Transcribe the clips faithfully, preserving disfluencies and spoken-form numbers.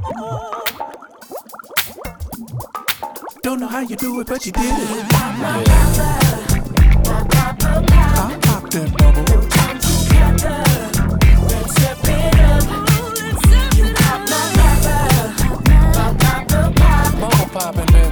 Don't know how you do it, but you did it. Yeah. I'll pop that bubble. Bubble poppin', baby.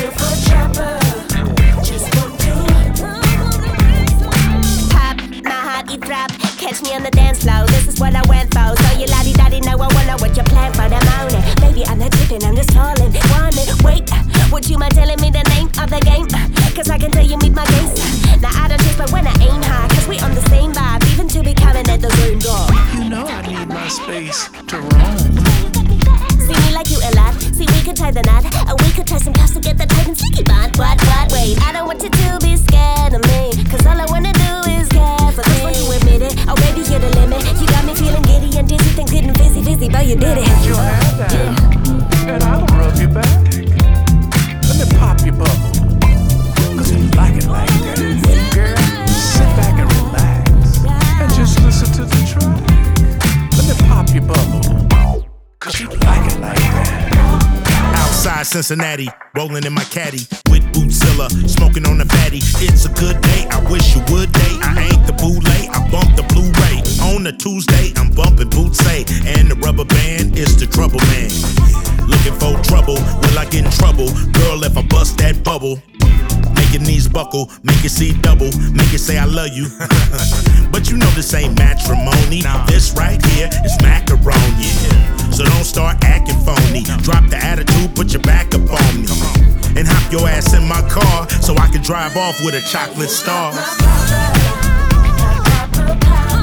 Pop, my heart eat rap. Catch me on the dance floor. This is what I went for. So you lottie daddy know I wanna what you plan for the morning. Maybe I'm not tripping, I'm just falling. Want it, wait. Would you mind telling me the name of the game? Cause I can tell you meet my gaze. Now I don't chase, but when I aim high, cause we on the same vibe, even to be coming at the same door. You know I need my space to roam. See me like you a lot. See, we could tie the knot. Or we could tie some clothes to get the tight and sticky bond. What, what, wait. I don't want you to be scared of me. Cause all I wanna do is care for this. Once you admit it, oh baby, you're the limit. You got me feeling giddy and dizzy. Things getting busy, busy, but you did it. You have that. Yeah. And I'll rub you back. Let me pop your bubble. Cause you like it like that. Girl, sit back and relax. And just listen to the track. Let me pop your bubble. Cause you like it like that. Outside Cincinnati, rolling in my caddy with Bootzilla, smoking on the fatty. It's a good day, I wish you would day. I ain't the bootleg, I bump the Blu-ray. On a Tuesday, I'm bumping Bootsay, and the rubber band is the trouble man. Looking for trouble, will I get in trouble? Girl, if I bust that bubble, make your knees buckle, make you see double, make you say I love you. But you know this ain't matrimony. This right here is macaroni. So don't start acting phony. Drop the attitude, put your back up on me. And hop your ass in my car so I can drive off with a chocolate star.